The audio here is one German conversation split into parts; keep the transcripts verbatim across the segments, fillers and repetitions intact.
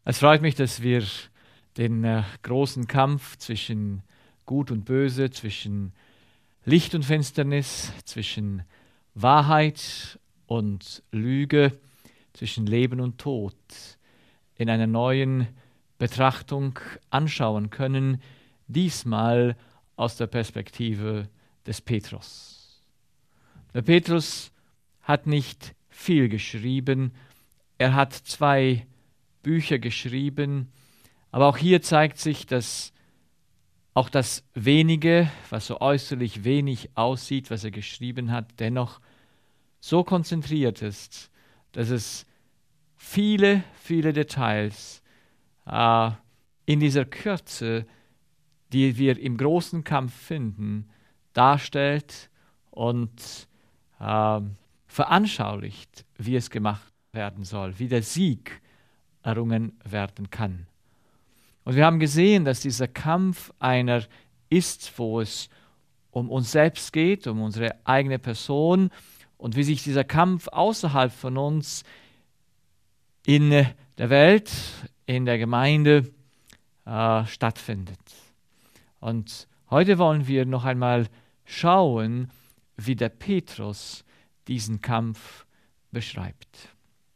Es freut mich, dass wir den äh, großen Kampf zwischen Gut und Böse, zwischen Licht und Finsternis, zwischen Wahrheit und Lüge, zwischen Leben und Tod in einer neuen Betrachtung anschauen können, diesmal aus der Perspektive des Petrus. Der Petrus hat nicht viel geschrieben, er hat zwei Bücher geschrieben, aber auch hier zeigt sich, dass auch das Wenige, was so äußerlich wenig aussieht, was er geschrieben hat, dennoch so konzentriert ist, dass es viele, viele Details äh, in dieser Kürze, die wir im großen Kampf finden, darstellt und äh, veranschaulicht, wie es gemacht werden soll, wie der Sieg errungen werden kann. Und wir haben gesehen, dass dieser Kampf einer ist, wo es um uns selbst geht, um unsere eigene Person und wie sich dieser Kampf außerhalb von uns in der Welt, in der Gemeinde äh, stattfindet. Und heute wollen wir noch einmal schauen, wie der Petrus diesen Kampf beschreibt.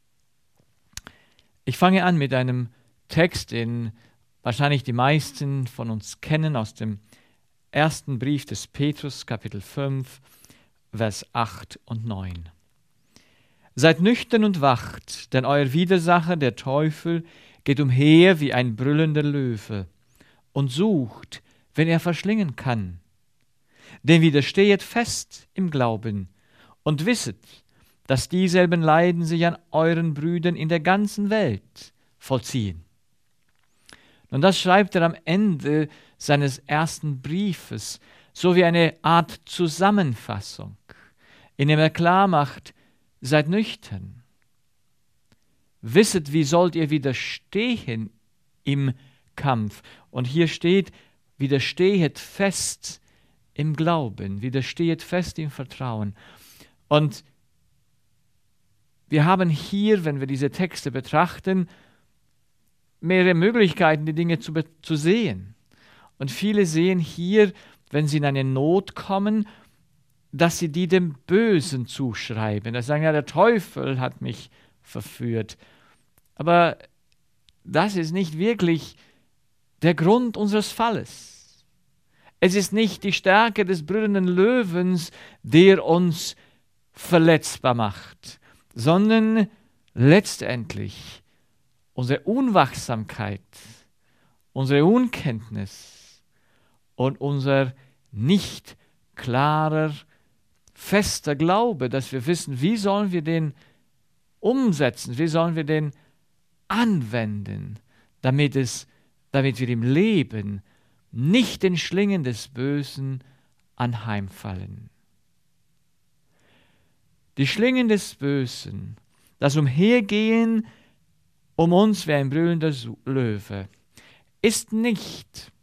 Ich fange an mit einem Text, den wahrscheinlich die meisten von uns kennen, aus dem ersten Brief des Petrus, Kapitel fünf, Vers acht und neun. Seid nüchtern und wacht, denn euer Widersacher, der Teufel, geht umher wie ein brüllender Löwe und sucht, wen er verschlingen kann. Denn widerstehet fest im Glauben und wisset, dass dieselben Leiden sich an euren Brüdern in der ganzen Welt vollziehen. Und das schreibt er am Ende seines ersten Briefes, so wie eine Art Zusammenfassung, in dem er klar macht, seid nüchtern. Wisset, wie sollt ihr widerstehen im Kampf. Und hier steht, widerstehet fest im Glauben, widerstehet fest im Vertrauen. Und wir haben hier, wenn wir diese Texte betrachten, mehrere Möglichkeiten, die Dinge zu, zu sehen. Und viele sehen hier, wenn sie in eine Not kommen, dass sie die dem Bösen zuschreiben. Da sagen, ja, der Teufel hat mich verführt. Aber das ist nicht wirklich der Grund unseres Falles. Es ist nicht die Stärke des brüllenden Löwens, der uns verletzbar macht, sondern letztendlich unsere Unwachsamkeit, unsere Unkenntnis und unser nicht klarer, fester Glaube, dass wir wissen, wie sollen wir den umsetzen, wie sollen wir den anwenden, damit, es, damit wir im Leben nicht den Schlingen des Bösen anheimfallen. Die Schlingen des Bösen, das Umhergehen um uns wie ein brüllender Löwe, ist nicht,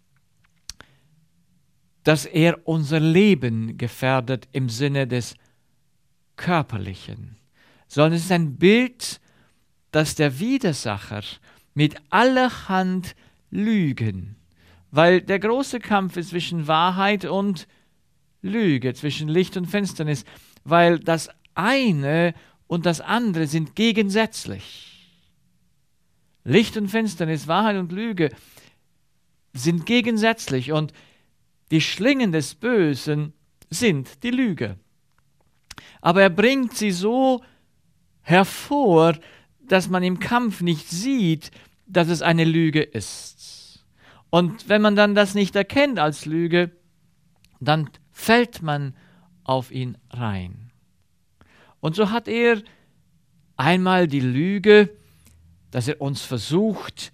dass er unser Leben gefährdet im Sinne des Körperlichen, sondern es ist ein Bild, dass der Widersacher mit allerhand Lügen, weil der große Kampf ist zwischen Wahrheit und Lüge, zwischen Licht und Finsternis, weil das eine und das andere sind gegensätzlich. Licht und Finsternis, Wahrheit und Lüge sind gegensätzlich und die Schlingen des Bösen sind die Lüge. Aber er bringt sie so hervor, dass man im Kampf nicht sieht, dass es eine Lüge ist. Und wenn man dann das nicht erkennt als Lüge, dann fällt man auf ihn rein. Und so hat er einmal die Lüge, dass er uns versucht,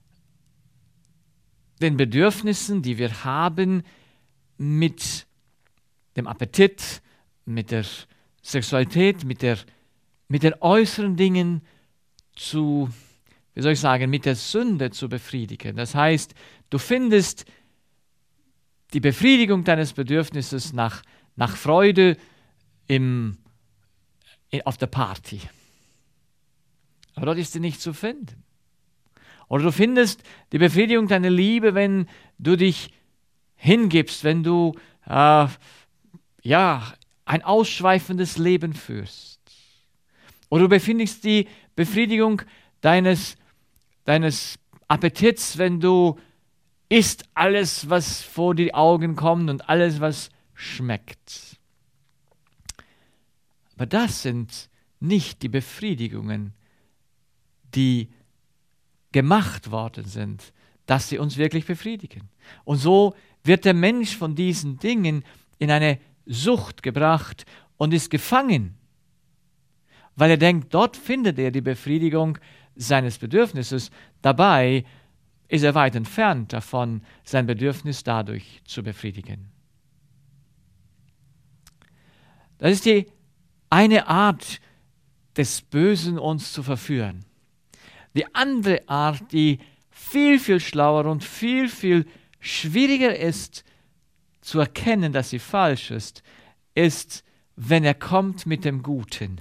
den Bedürfnissen, die wir haben, mit dem Appetit, mit der Sexualität, mit der, mit den äußeren Dingen zu, wie soll ich sagen, mit der Sünde zu befriedigen. Das heißt, du findest die Befriedigung deines Bedürfnisses nach, nach Freude im, auf der Party. Aber dort ist sie nicht zu finden. Oder du findest die Befriedigung deiner Liebe, wenn du dich hingibst, wenn du äh, ja, ein ausschweifendes Leben führst. Oder du befindest die Befriedigung deines, deines Appetits, wenn du isst alles, was vor die Augen kommt und alles, was schmeckt. Aber das sind nicht die Befriedigungen, die gemacht worden sind, dass sie uns wirklich befriedigen. Und so wird der Mensch von diesen Dingen in eine Sucht gebracht und ist gefangen, weil er denkt, dort findet er die Befriedigung seines Bedürfnisses. Dabei ist er weit entfernt davon, sein Bedürfnis dadurch zu befriedigen. Das ist die eine Art des Bösen, uns zu verführen. Die andere Art, die viel, viel schlauer und viel, viel schwieriger ist, zu erkennen, dass sie falsch ist, ist, wenn er kommt mit dem Guten.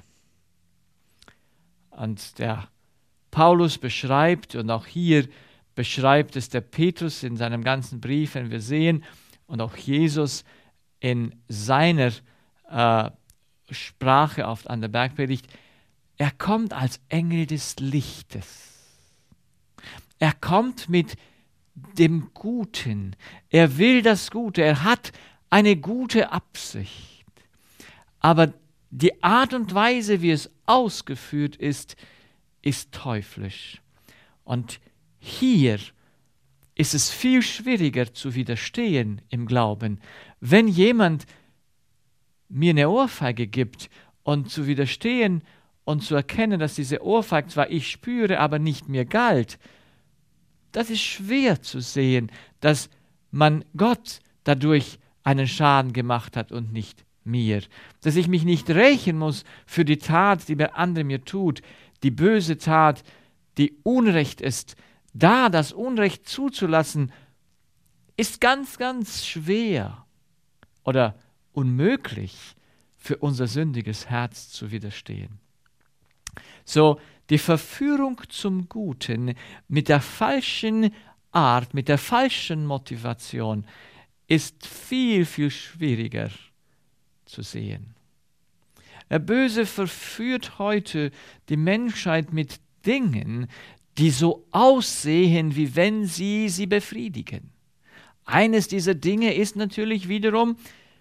Und der Paulus beschreibt, und auch hier beschreibt es der Petrus in seinem ganzen Brief, wenn wir sehen, und auch Jesus in seiner äh, Sprache oft an der Bergpredigt, er kommt als Engel des Lichtes. Er kommt mit dem Guten. Er will das Gute. Er hat eine gute Absicht. Aber die Art und Weise, wie es ausgeführt ist, ist teuflisch. Und hier ist es viel schwieriger zu widerstehen im Glauben. Wenn jemand mir eine Ohrfeige gibt und zu widerstehen und zu erkennen, dass diese Ohrfeige zwar ich spüre, aber nicht mir galt, das ist schwer zu sehen, dass man Gott dadurch einen Schaden gemacht hat und nicht mir. Dass ich mich nicht rächen muss für die Tat, die der andere mir tut, die böse Tat, die Unrecht ist. Da das Unrecht zuzulassen, ist ganz, ganz schwer oder unmöglich für unser sündiges Herz zu widerstehen. So, die Verführung zum Guten mit der falschen Art, mit der falschen Motivation ist viel, viel schwieriger zu sehen. Der Böse verführt heute die Menschheit mit Dingen, die so aussehen, wie wenn sie sie befriedigen. Eines dieser Dinge ist natürlich wiederum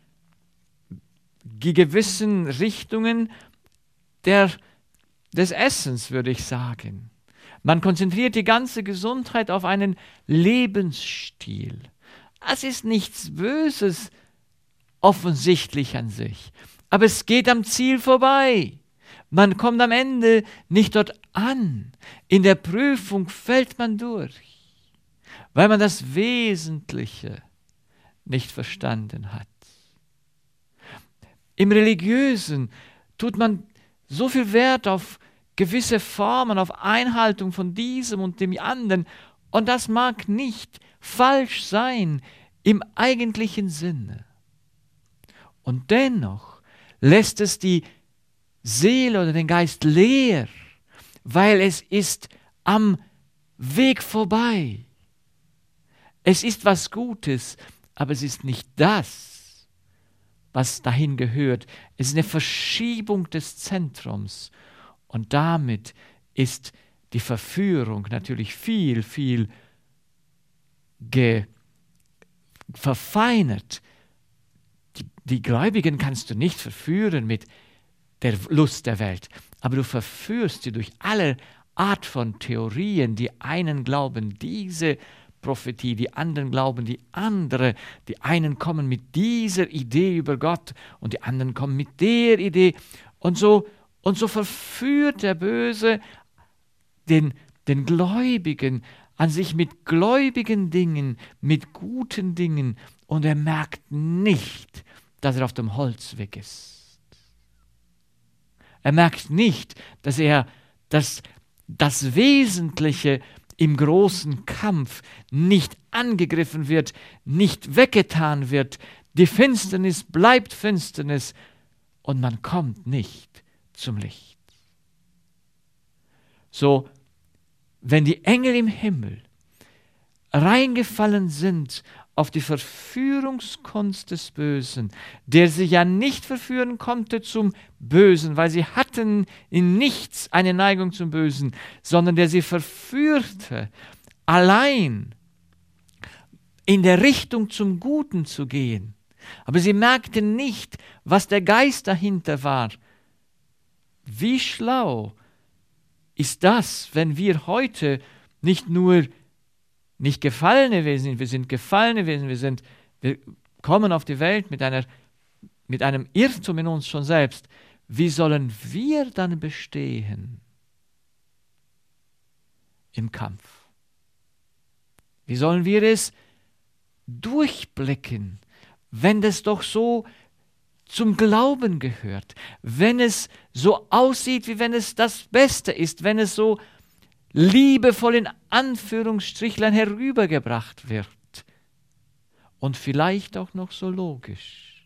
die gewissen Richtungen der des Essens, würde ich sagen. Man konzentriert die ganze Gesundheit auf einen Lebensstil. Es ist nichts Böses offensichtlich an sich, aber es geht am Ziel vorbei. Man kommt am Ende nicht dort an. In der Prüfung fällt man durch, weil man das Wesentliche nicht verstanden hat. Im Religiösen tut man so viel Wert auf gewisse Formen, auf Einhaltung von diesem und dem anderen. Und das mag nicht falsch sein im eigentlichen Sinne. Und dennoch lässt es die Seele oder den Geist leer, weil es ist am Weg vorbei. Es ist was Gutes, aber es ist nicht das, was dahin gehört. Es ist eine Verschiebung des Zentrums. Und damit ist die Verführung natürlich viel, viel ge- verfeinert. Die, die Gläubigen kannst du nicht verführen mit der Lust der Welt, aber du verführst sie durch alle Art von Theorien. Die einen glauben diese Prophetie, die anderen glauben die andere, die einen kommen mit dieser Idee über Gott und die anderen kommen mit der Idee und so, und so verführt der Böse den, den Gläubigen an sich mit gläubigen Dingen, mit guten Dingen, und er merkt nicht, dass er auf dem Holzweg ist. Er merkt nicht, dass er das, das Wesentliche im großen Kampf nicht angegriffen wird, nicht weggetan wird. Die Finsternis bleibt Finsternis und man kommt nicht zum Licht. So, wenn die Engel im Himmel reingefallen sind auf die Verführungskunst des Bösen, der sie ja nicht verführen konnte zum Bösen, weil sie hatten in nichts eine Neigung zum Bösen, sondern der sie verführte, allein in der Richtung zum Guten zu gehen. Aber sie merkten nicht, was der Geist dahinter war. Wie schlau ist das, wenn wir heute nicht nur nicht gefallene Wesen sind, wir sind gefallene Wesen, wir, sind, wir kommen auf die Welt mit, einer, mit einem Irrtum in uns schon selbst. Wie sollen wir dann bestehen im Kampf? Wie sollen wir es durchblicken, wenn das doch so zum Glauben gehört, wenn es so aussieht, wie wenn es das Beste ist, wenn es so liebevoll in Anführungsstrichlein herübergebracht wird und vielleicht auch noch so logisch.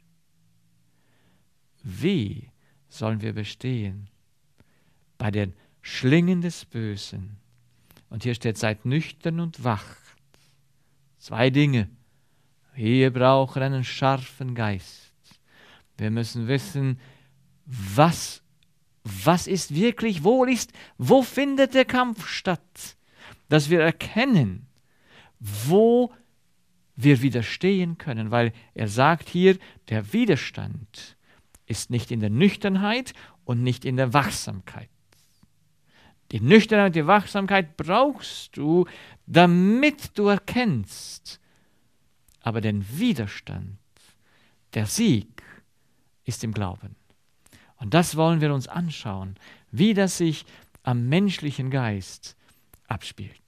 Wie sollen wir bestehen bei den Schlingen des Bösen? Und hier steht, seid nüchtern und wacht. Zwei Dinge. Wir brauchen einen scharfen Geist. Wir müssen wissen, was Was ist wirklich, wo ist, wo findet der Kampf statt? Dass wir erkennen, wo wir widerstehen können, weil er sagt hier, der Widerstand ist nicht in der Nüchternheit und nicht in der Wachsamkeit. Die Nüchternheit und die Wachsamkeit brauchst du, damit du erkennst. Aber den Widerstand, der Sieg, ist im Glauben. Und das wollen wir uns anschauen, wie das sich am menschlichen Geist abspielt.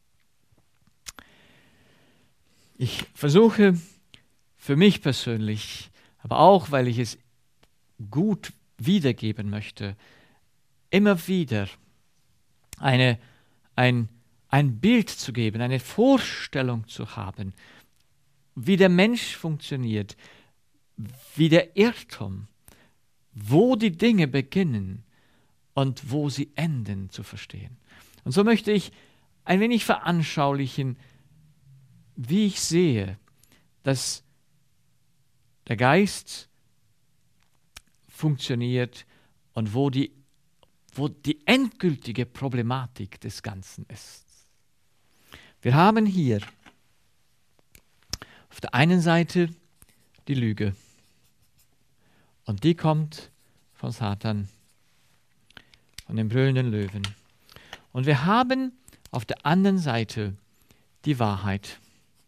Ich versuche für mich persönlich, aber auch, weil ich es gut wiedergeben möchte, immer wieder eine, ein, ein Bild zu geben, eine Vorstellung zu haben, wie der Mensch funktioniert, wie der Irrtum, wo die Dinge beginnen und wo sie enden, zu verstehen. Und so möchte ich ein wenig veranschaulichen, wie ich sehe, dass der Geist funktioniert und wo die, wo die endgültige Problematik des Ganzen ist. Wir haben hier auf der einen Seite die Lüge. Und die kommt von Satan, von dem brüllenden Löwen. Und wir haben auf der anderen Seite die Wahrheit.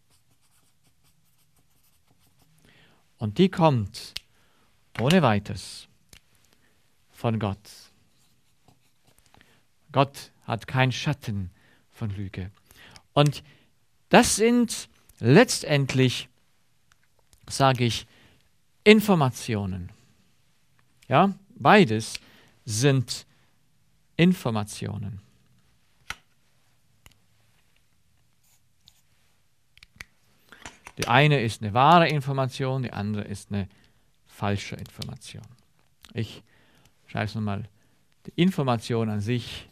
Und die kommt ohne weiteres von Gott. Gott hat keinen Schatten von Lüge. Und das sind letztendlich, sage ich, Informationen. Ja, beides sind Informationen. Die eine ist eine wahre Information, die andere ist eine falsche Information. Ich schreibe es nochmal. Die Information an sich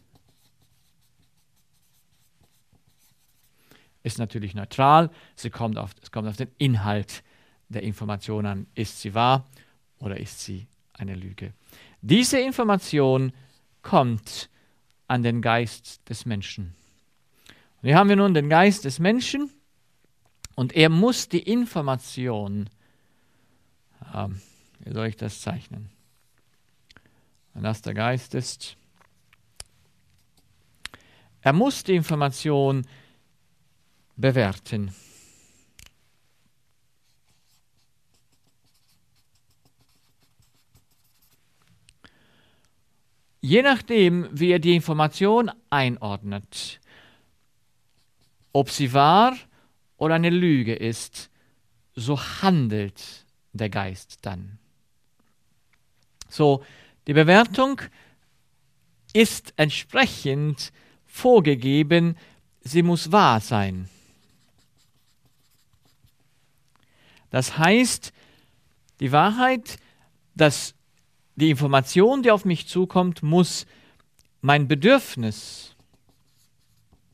ist natürlich neutral. Sie kommt auf, es kommt auf den Inhalt der Information an. Ist sie wahr oder ist sie eine Lüge? Diese Information kommt an den Geist des Menschen. Und hier haben wir nun den Geist des Menschen und er muss die Information, ähm, wie soll ich das zeichnen? Wenn das der Geist ist, er muss die Information bewerten. Je nachdem, wie er die Information einordnet, ob sie wahr oder eine Lüge ist, so handelt der Geist dann. So, die Bewertung ist entsprechend vorgegeben, sie muss wahr sein. Das heißt, die Wahrheit, dass die Information, die auf mich zukommt, muss mein Bedürfnis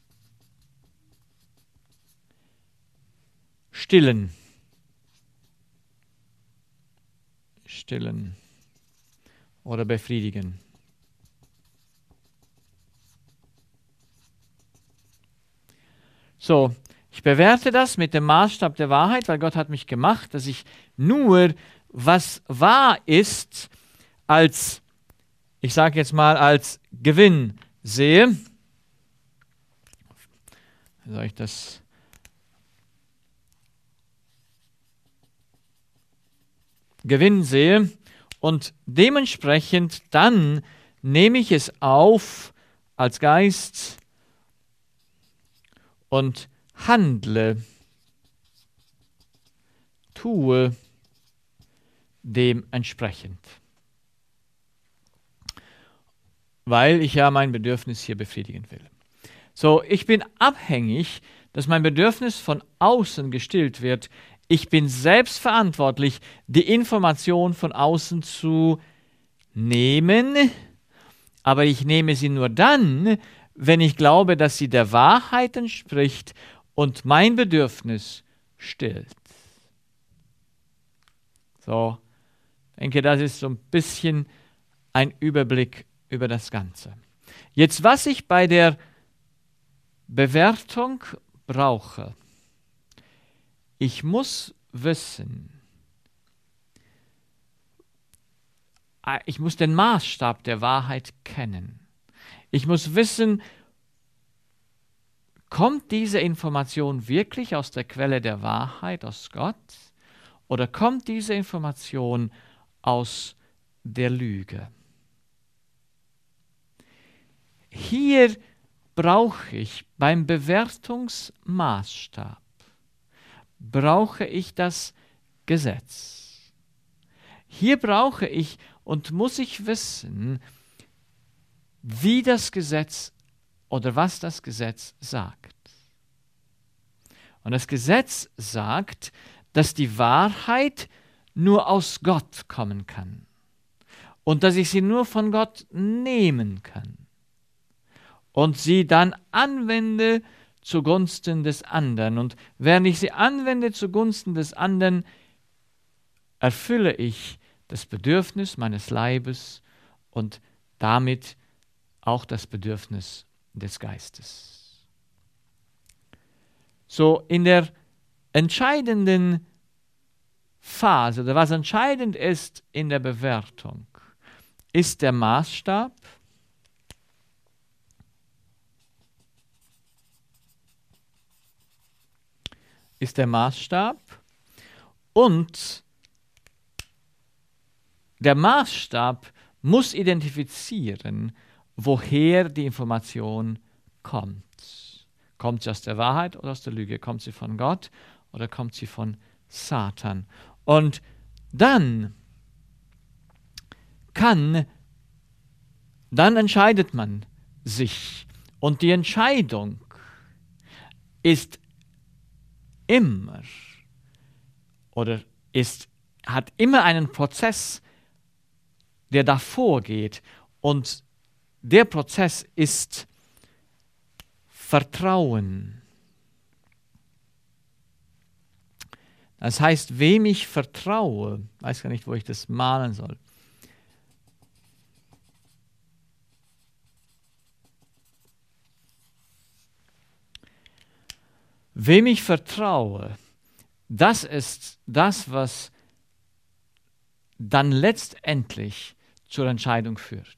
stillen. Stillen oder befriedigen. So, ich bewerte das mit dem Maßstab der Wahrheit, weil Gott hat mich gemacht, dass ich nur, was wahr ist, als, ich sage jetzt mal, als Gewinn sehe. Wie soll ich das? Gewinn sehe und dementsprechend dann nehme ich es auf als Geist und handle, tue dementsprechend. Weil ich ja mein Bedürfnis hier befriedigen will. So, ich bin abhängig, dass mein Bedürfnis von außen gestillt wird. Ich bin selbst verantwortlich, die Information von außen zu nehmen, aber ich nehme sie nur dann, wenn ich glaube, dass sie der Wahrheit entspricht und mein Bedürfnis stillt. So, ich denke, das ist so ein bisschen ein Überblick über das Ganze. Jetzt, was ich bei der Bewertung brauche. Ich muss wissen, ich muss den Maßstab der Wahrheit kennen. Ich muss wissen, kommt diese Information wirklich aus der Quelle der Wahrheit, aus Gott, oder kommt diese Information aus der Lüge? Hier brauche ich beim Bewertungsmaßstab, brauche ich das Gesetz. Hier brauche ich und muss ich wissen, wie das Gesetz oder was das Gesetz sagt. Und das Gesetz sagt, dass die Wahrheit nur aus Gott kommen kann und dass ich sie nur von Gott nehmen kann und sie dann anwende zugunsten des anderen. Und während ich sie anwende zugunsten des anderen, erfülle ich das Bedürfnis meines Leibes und damit auch das Bedürfnis des Geistes. So, in der entscheidenden Phase, oder was entscheidend ist in der Bewertung, ist der Maßstab, ist der Maßstab und der Maßstab muss identifizieren, woher die Information kommt. Kommt sie aus der Wahrheit oder aus der Lüge? Kommt sie von Gott oder kommt sie von Satan? Und dann kann, dann entscheidet man sich. Und die Entscheidung ist immer oder ist, hat immer einen Prozess, der davor geht. Und der Prozess ist Vertrauen. Das heißt, wem ich vertraue, weiß gar nicht, wo ich das malen soll. Wem ich vertraue, das ist das, was dann letztendlich zur Entscheidung führt.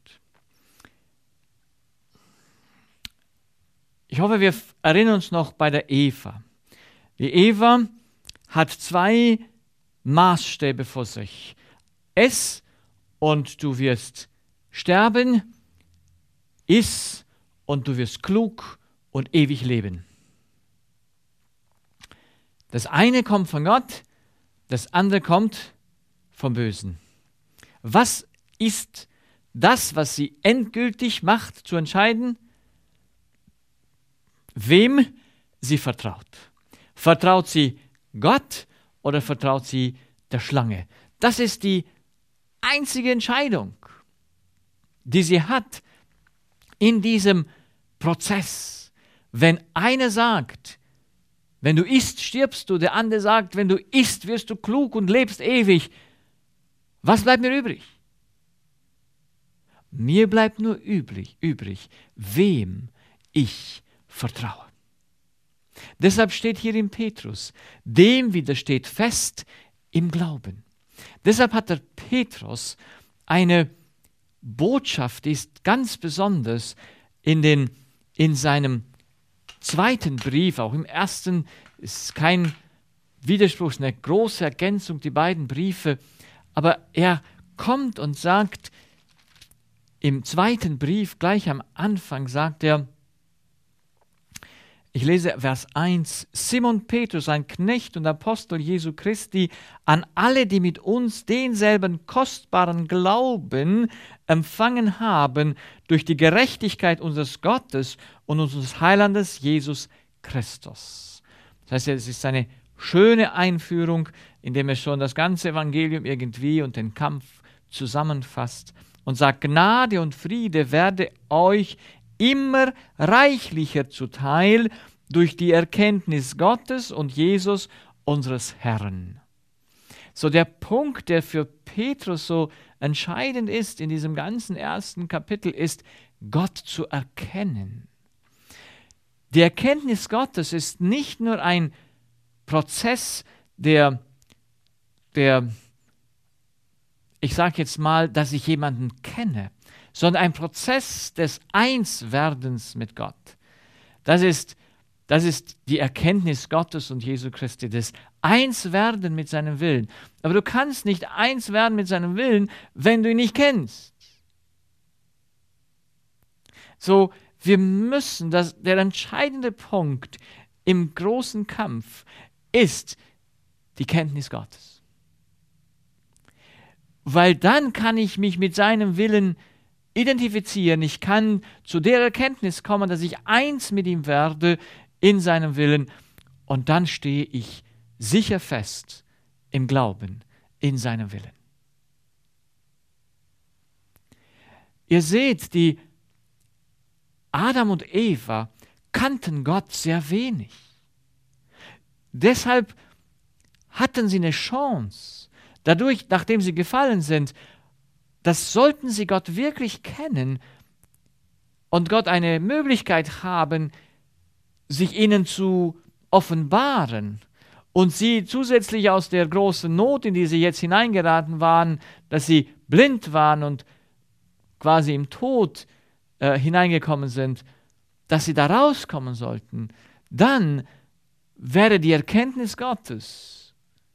Ich hoffe, wir erinnern uns noch bei der Eva. Die Eva hat zwei Maßstäbe vor sich. Ess und du wirst sterben, iss und du wirst klug und ewig leben. Das eine kommt von Gott, das andere kommt vom Bösen. Was ist das, was sie endgültig macht, zu entscheiden? Wem sie vertraut. Vertraut sie Gott oder vertraut sie der Schlange? Das ist die einzige Entscheidung, die sie hat in diesem Prozess. Wenn einer sagt, wenn du isst, stirbst du. Der andere sagt, wenn du isst, wirst du klug und lebst ewig. Was bleibt mir übrig? Mir bleibt nur übrig, übrig, wem ich vertraue. Deshalb steht hier in Petrus, dem widersteht fest im Glauben. Deshalb hat der Petrus eine Botschaft, die ist ganz besonders in, den, in seinem zweiten Brief, auch im ersten ist kein Widerspruch, es ist eine große Ergänzung, die beiden Briefe, aber er kommt und sagt, im zweiten Brief, gleich am Anfang, sagt er, ich lese Vers eins, Simon Petrus, ein Knecht und Apostel Jesu Christi, an alle, die mit uns denselben kostbaren Glauben empfangen haben, durch die Gerechtigkeit unseres Gottes und unseres Heilandes Jesus Christus. Das heißt, es ist eine schöne Einführung, indem er schon das ganze Evangelium irgendwie und den Kampf zusammenfasst und sagt, Gnade und Friede werde euch immer reichlicher zuteil durch die Erkenntnis Gottes und Jesus, unseres Herrn. So der Punkt, der für Petrus so entscheidend ist in diesem ganzen ersten Kapitel, ist, Gott zu erkennen. Die Erkenntnis Gottes ist nicht nur ein Prozess, der, der ich sage jetzt mal, dass ich jemanden kenne, sondern ein Prozess des Einswerdens mit Gott. Das ist, das ist die Erkenntnis Gottes und Jesu Christi, das Einswerden mit seinem Willen. Aber du kannst nicht eins werden mit seinem Willen, wenn du ihn nicht kennst. So, wir müssen, das, der entscheidende Punkt im großen Kampf ist die Kenntnis Gottes. Weil dann kann ich mich mit seinem Willen identifizieren. Ich kann zu der Erkenntnis kommen, dass ich eins mit ihm werde in seinem Willen. Und dann stehe ich sicher fest im Glauben in seinem Willen. Ihr seht, die Adam und Eva kannten Gott sehr wenig. Deshalb hatten sie eine Chance. Dadurch, nachdem sie gefallen sind, das sollten sie Gott wirklich kennen und Gott eine Möglichkeit haben, sich ihnen zu offenbaren und sie zusätzlich aus der großen Not, in die sie jetzt hineingeraten waren, dass sie blind waren und quasi im Tod äh, hineingekommen sind, dass sie da rauskommen sollten, dann wäre die Erkenntnis Gottes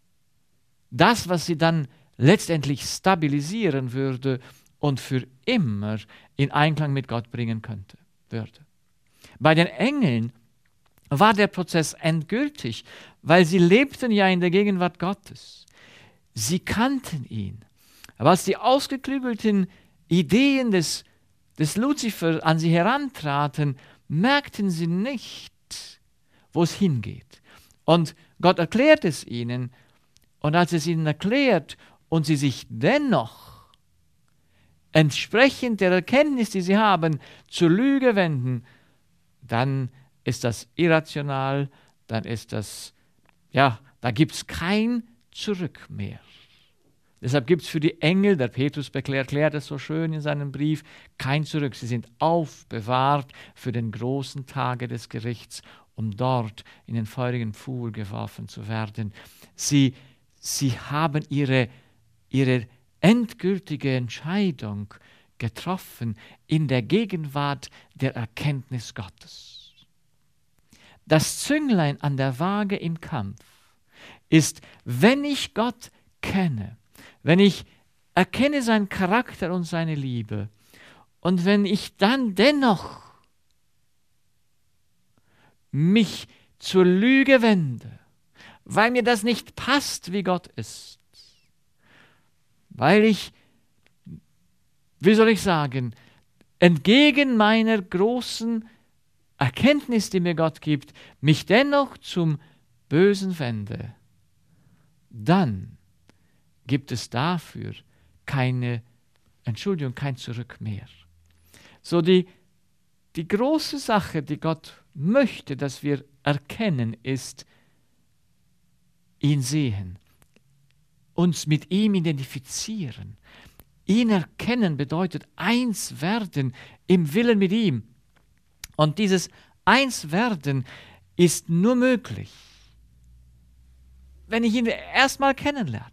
das, was sie dann letztendlich stabilisieren würde und für immer in Einklang mit Gott bringen könnte, würde. Bei den Engeln war der Prozess endgültig, weil sie lebten ja in der Gegenwart Gottes. Sie kannten ihn. Aber als die ausgeklügelten Ideen des, des Luzifer an sie herantraten, merkten sie nicht, wo es hingeht. Und Gott erklärt es ihnen. Und als es ihnen erklärt und sie sich dennoch entsprechend der Erkenntnis, die sie haben, zur Lüge wenden, dann ist das irrational, dann ist das, ja, da gibt es kein Zurück mehr. Deshalb gibt es für die Engel, der Petrus erklärt es so schön in seinem Brief, kein Zurück. Sie sind aufbewahrt für den großen Tage des Gerichts, um dort in den feurigen Pfuhl geworfen zu werden. Sie, sie haben ihre, ihre endgültige Entscheidung getroffen in der Gegenwart der Erkenntnis Gottes. Das Zünglein an der Waage im Kampf ist, wenn ich Gott kenne, wenn ich erkenne seinen Charakter und seine Liebe und wenn ich dann dennoch mich zur Lüge wende, weil mir das nicht passt, wie Gott ist, weil ich, wie soll ich sagen, entgegen meiner großen Erkenntnis, die mir Gott gibt, mich dennoch zum Bösen wende, dann gibt es dafür keine Entschuldigung, kein Zurück mehr. So die, die große Sache, die Gott möchte, dass wir erkennen ist ihn sehen, uns mit ihm identifizieren. Ihn erkennen bedeutet eins werden im Willen mit ihm. Und dieses Einswerden ist nur möglich, wenn ich ihn erstmal kennenlerne.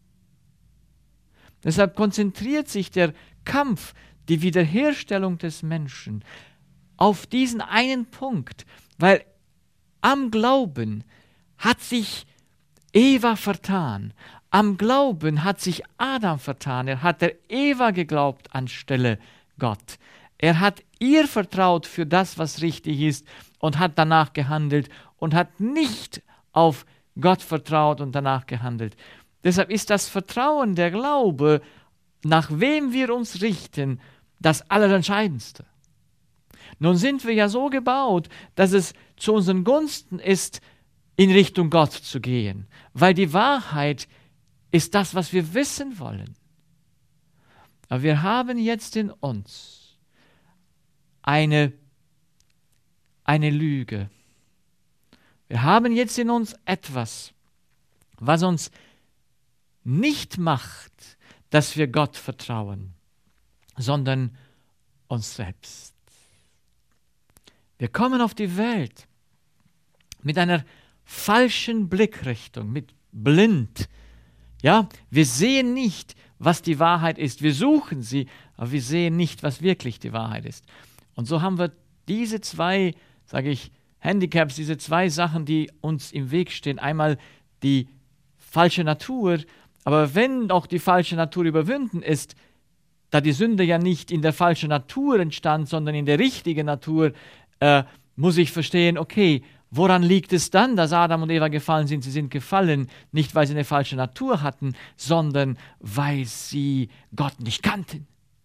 Deshalb konzentriert sich der Kampf, die Wiederherstellung des Menschen auf diesen einen Punkt, weil am Glauben hat sich Eva vertan. Am Glauben hat sich Adam vertan. Er hat der Eva geglaubt anstelle Gott. Er hat ihr vertraut für das, was richtig ist und hat danach gehandelt und hat nicht auf Gott vertraut und danach gehandelt. Deshalb ist das Vertrauen, der Glaube, nach wem wir uns richten, das Allerentscheidendste. Nun sind wir ja so gebaut, dass es zu unseren Gunsten ist, in Richtung Gott zu gehen, weil die Wahrheit ist das, was wir wissen wollen. Aber wir haben jetzt in uns eine, eine Lüge. Wir haben jetzt in uns etwas, was uns nicht macht, dass wir Gott vertrauen, sondern uns selbst. Wir kommen auf die Welt mit einer falschen Blickrichtung, mit blind. Ja, wir sehen nicht, was die Wahrheit ist. Wir suchen sie, aber wir sehen nicht, was wirklich die Wahrheit ist. Und so haben wir diese zwei, sage ich, Handicaps, diese zwei Sachen, die uns im Weg stehen. Einmal die falsche Natur, aber wenn auch die falsche Natur überwunden ist, da die Sünde ja nicht in der falschen Natur entstand, sondern in der richtigen Natur, äh, muss ich verstehen, okay, woran liegt es dann, dass Adam und Eva gefallen sind? Sie sind gefallen, nicht weil sie eine falsche Natur hatten, sondern weil sie Gott nicht kannten.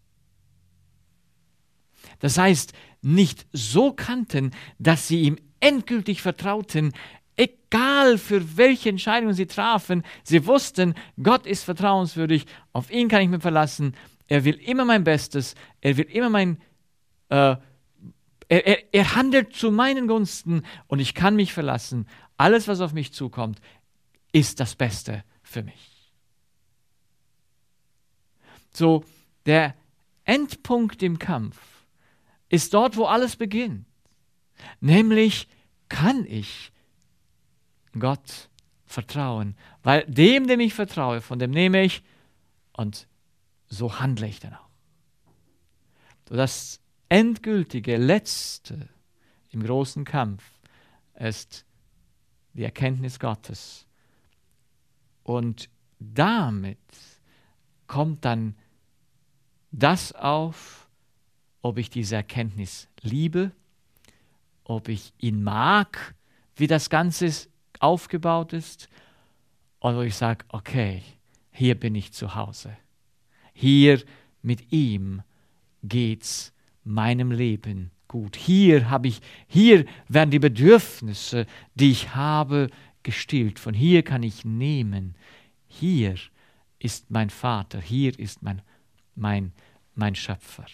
Das heißt, nicht so kannten, dass sie ihm endgültig vertrauten, egal für welche Entscheidungen sie trafen. Sie wussten, Gott ist vertrauenswürdig, auf ihn kann ich mich verlassen, er will immer mein Bestes, er will immer mein, äh, er, er, er handelt zu meinen Gunsten und ich kann mich verlassen. Alles, was auf mich zukommt, ist das Beste für mich. So, der Endpunkt im Kampf ist dort, wo alles beginnt. Nämlich, kann ich Gott vertrauen? Weil dem, dem ich vertraue, von dem nehme ich und so handle ich dann auch. So, das endgültige, letzte im großen Kampf ist die Erkenntnis Gottes. Und damit kommt dann das auf, ob ich diese Erkenntnis liebe, ob ich ihn mag, wie das Ganze aufgebaut ist, oder ob ich sage, okay, hier bin ich zu Hause. Hier mit ihm geht's meinem Leben gut. Hier habe ich, hier werden die Bedürfnisse, die ich habe, gestillt. Von hier kann ich nehmen. Hier ist mein Vater, hier ist mein, mein, mein Schöpfer.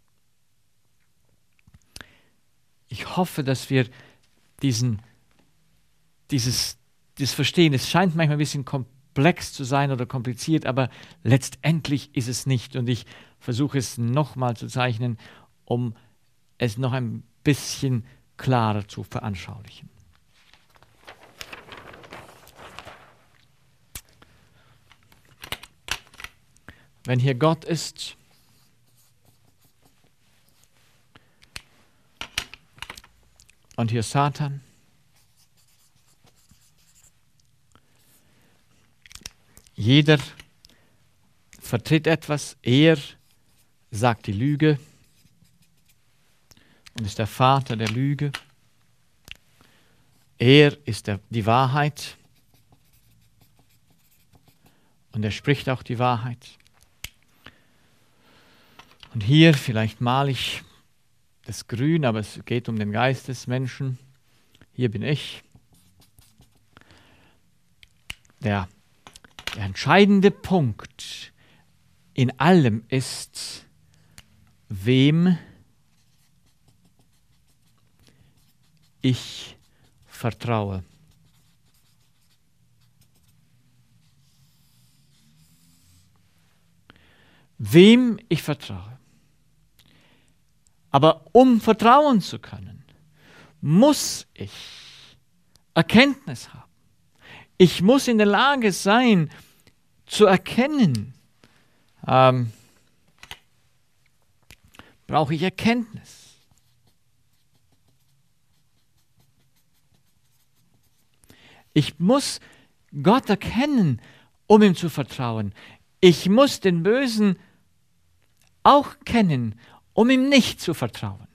Ich hoffe, dass wir diesen, dieses, dieses verstehen. Es scheint manchmal ein bisschen komplex zu sein oder kompliziert, aber letztendlich ist es nicht. Und ich versuche es nochmal zu zeichnen, um es noch ein bisschen klarer zu veranschaulichen. Wenn hier Gott ist, und hier Satan, jeder vertritt etwas, er sagt die Lüge und ist der Vater der Lüge. Er ist der, die Wahrheit und er spricht auch die Wahrheit. Und hier, vielleicht male ich das Grün, aber es geht um den Geist des Menschen. Hier bin ich. Der, der entscheidende Punkt in allem ist, wem ich vertraue. vertraue. Wem ich vertraue. Aber um vertrauen zu können, muss ich Erkenntnis haben. Ich muss in der Lage sein, zu erkennen, ähm, brauche ich Erkenntnis. Ich muss Gott erkennen, um ihm zu vertrauen. Ich muss den Bösen auch kennen, um ihm nicht zu vertrauen.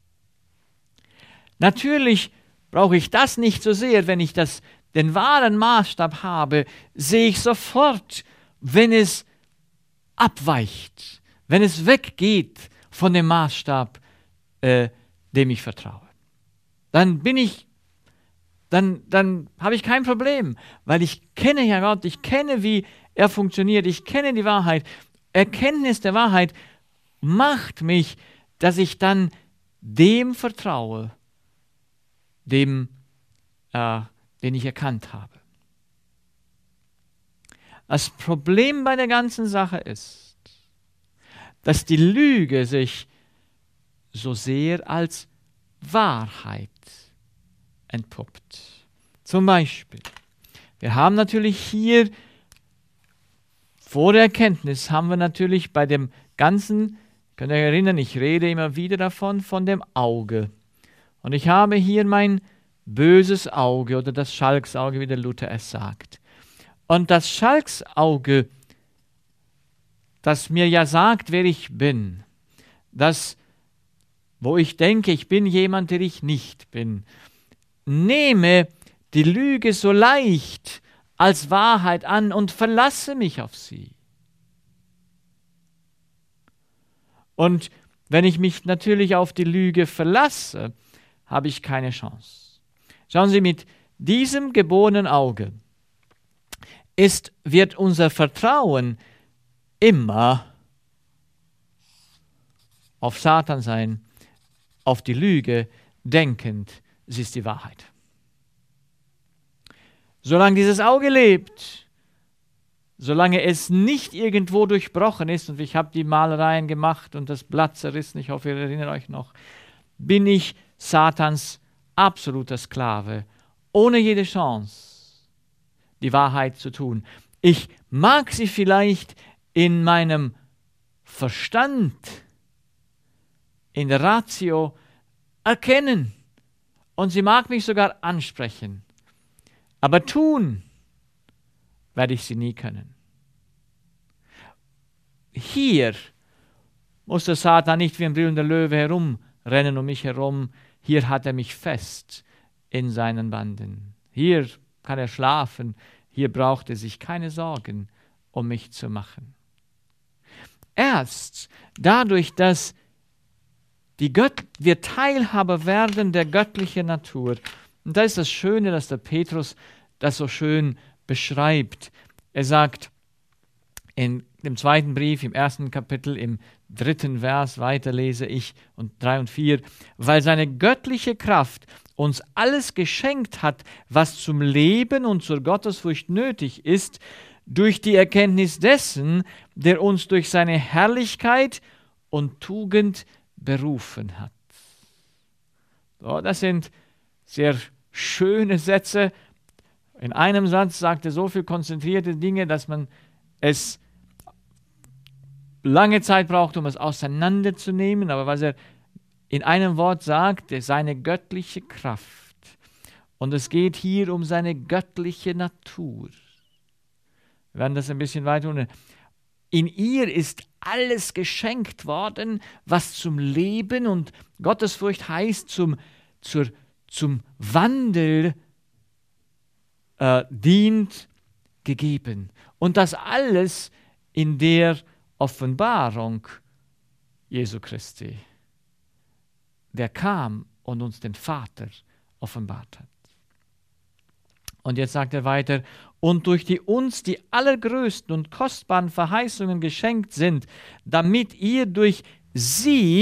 Natürlich brauche ich das nicht so sehr, wenn ich das, den wahren Maßstab habe, sehe ich sofort, wenn es abweicht, wenn es weggeht von dem Maßstab, äh, dem ich vertraue. Dann bin ich, dann, dann habe ich kein Problem, weil ich kenne ja Gott, ich kenne, wie er funktioniert, ich kenne die Wahrheit. Erkenntnis der Wahrheit macht mich, dass ich dann dem vertraue, dem, äh, den ich erkannt habe. Das Problem bei der ganzen Sache ist, dass die Lüge sich so sehr als Wahrheit entpuppt. Zum Beispiel, wir haben natürlich hier vor der Erkenntnis, haben wir natürlich bei dem ganzen, könnt ihr euch erinnern, ich rede immer wieder davon, von dem Auge. Und ich habe hier mein böses Auge oder das Schalksauge, wie der Luther es sagt. Und das Schalksauge, das mir ja sagt, wer ich bin, das, wo ich denke, ich bin jemand, der ich nicht bin, nehme die Lüge so leicht als Wahrheit an und verlasse mich auf sie. Und wenn ich mich natürlich auf die Lüge verlasse, habe ich keine Chance. Schauen Sie, mit diesem geborenen Auge ist, wird unser Vertrauen immer auf Satan sein, auf die Lüge, denkend, sie ist die Wahrheit. Solange dieses Auge lebt, solange es nicht irgendwo durchbrochen ist, und ich habe die Malereien gemacht und das Blatt zerrissen, ich hoffe, ihr erinnert euch noch, bin ich Satans absoluter Sklave, ohne jede Chance, die Wahrheit zu tun. Ich mag sie vielleicht in meinem Verstand, in der Ratio erkennen, und sie mag mich sogar ansprechen. Aber tun werde ich sie nie können. Hier muss der Satan nicht wie ein brüllender Löwe herumrennen um mich herum. Hier hat er mich fest in seinen Banden. Hier kann er schlafen. Hier braucht er sich keine Sorgen um mich zu machen. Erst dadurch, dass die Gött wir Teilhaber werden der göttlichen Natur. Und da ist das Schöne, dass der Petrus das so schön beschreibt. Er sagt in dem zweiten Brief, im ersten Kapitel, im dritten Vers, weiter lese ich, und drei und vier, weil seine göttliche Kraft uns alles geschenkt hat, was zum Leben und zur Gottesfurcht nötig ist, durch die Erkenntnis dessen, der uns durch seine Herrlichkeit und Tugend berufen hat. So, das sind sehr schöne Sätze. In einem Satz sagt er so viele konzentrierte Dinge, dass man es lange Zeit braucht, um es auseinanderzunehmen. Aber was er in einem Wort sagt, ist seine göttliche Kraft. Und es geht hier um seine göttliche Natur. Wir werden das ein bisschen weiter unten. In ihr ist alles geschenkt worden, was zum Leben und Gottesfurcht heißt, zum, zur, zum Wandel äh, dient, gegeben. Und das alles in der Offenbarung Jesu Christi, der kam und uns den Vater offenbart hat. Und jetzt sagt er weiter, und durch die uns die allergrößten und kostbaren Verheißungen geschenkt sind, damit ihr durch sie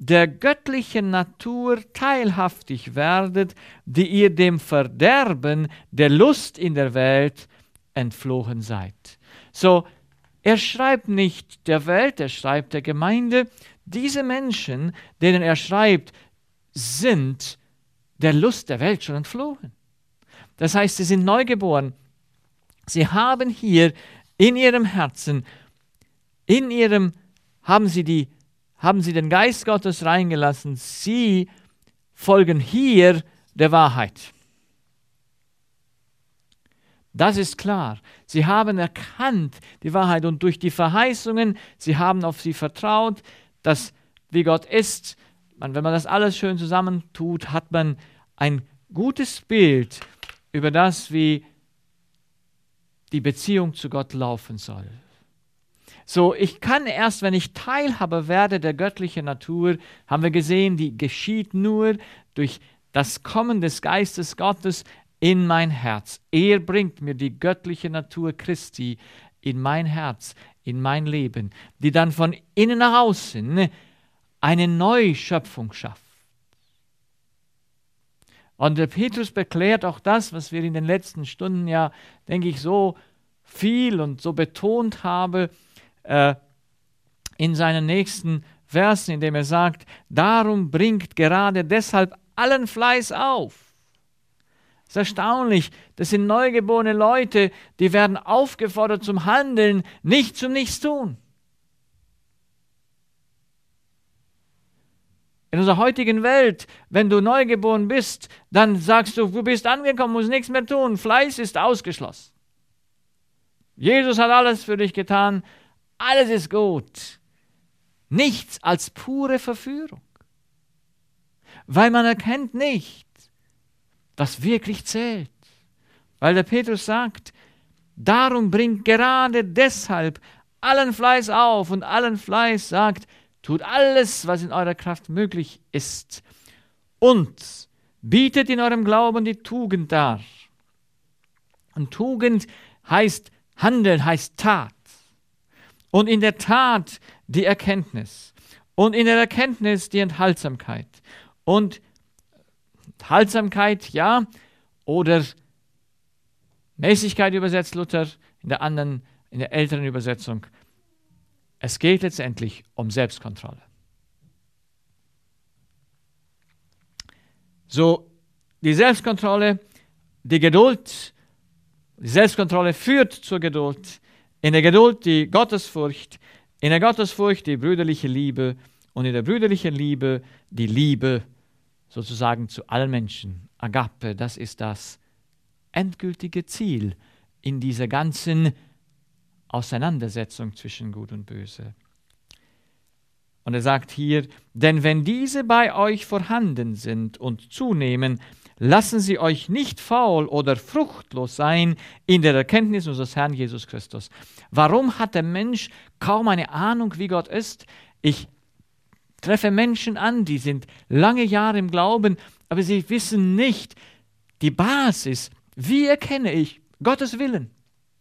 der göttlichen Natur teilhaftig werdet, die ihr dem Verderben der Lust in der Welt entflohen seid. So, er schreibt nicht der Welt, er schreibt der Gemeinde. Diese Menschen, denen er schreibt, sind der Lust der Welt schon entflohen. Das heißt, sie sind neugeboren. Sie haben hier in ihrem Herzen, in ihrem, haben sie, die, haben sie den Geist Gottes reingelassen. Sie folgen hier der Wahrheit. Das ist klar. Sie haben erkannt die Wahrheit und durch die Verheißungen, sie haben auf sie vertraut, dass wie Gott ist, man, wenn man das alles schön zusammentut, hat man ein gutes Bild über das, wie die Beziehung zu Gott laufen soll. So, ich kann erst, wenn ich Teilhaber werde der göttlichen Natur, haben wir gesehen, die geschieht nur durch das Kommen des Geistes Gottes in mein Herz. Er bringt mir die göttliche Natur Christi in mein Herz, in mein Leben, die dann von innen nach außen eine Neuschöpfung schafft. Und der Petrus beklärt auch das, was wir in den letzten Stunden ja, denke ich, so viel und so betont haben, äh, in seinen nächsten Versen, indem er sagt, darum bringt gerade deshalb allen Fleiß auf. Es ist erstaunlich, das sind neugeborene Leute, die werden aufgefordert zum Handeln, nicht zum Nichtstun. In unserer heutigen Welt, wenn du neugeboren bist, dann sagst du, du bist angekommen, musst nichts mehr tun, Fleiß ist ausgeschlossen. Jesus hat alles für dich getan, alles ist gut. Nichts als pure Verführung. Weil man erkennt nicht, was wirklich zählt. Weil der Petrus sagt, darum bringt gerade deshalb allen Fleiß auf und allen Fleiß sagt, tut alles, was in eurer Kraft möglich ist und bietet in eurem Glauben die Tugend dar. Und Tugend heißt Handeln, heißt Tat. Und in der Tat die Erkenntnis. Und in der Erkenntnis die Enthaltsamkeit. Und Enthaltsamkeit, ja, oder Mäßigkeit übersetzt Luther, in der anderen, in der älteren Übersetzung. Es geht letztendlich um Selbstkontrolle. So, die Selbstkontrolle, die Geduld, die Selbstkontrolle führt zur Geduld, in der Geduld die Gottesfurcht, in der Gottesfurcht die brüderliche Liebe und in der brüderlichen Liebe die Liebe sozusagen zu allen Menschen. Agape, das ist das endgültige Ziel in dieser ganzen Auseinandersetzung zwischen Gut und Böse. Und er sagt hier, denn wenn diese bei euch vorhanden sind und zunehmen, lassen sie euch nicht faul oder fruchtlos sein in der Erkenntnis unseres Herrn Jesus Christus. Warum hat der Mensch kaum eine Ahnung, wie Gott ist? Ich treffe Menschen an, die sind lange Jahre im Glauben, aber sie wissen nicht die Basis. Wie erkenne ich Gottes Willen?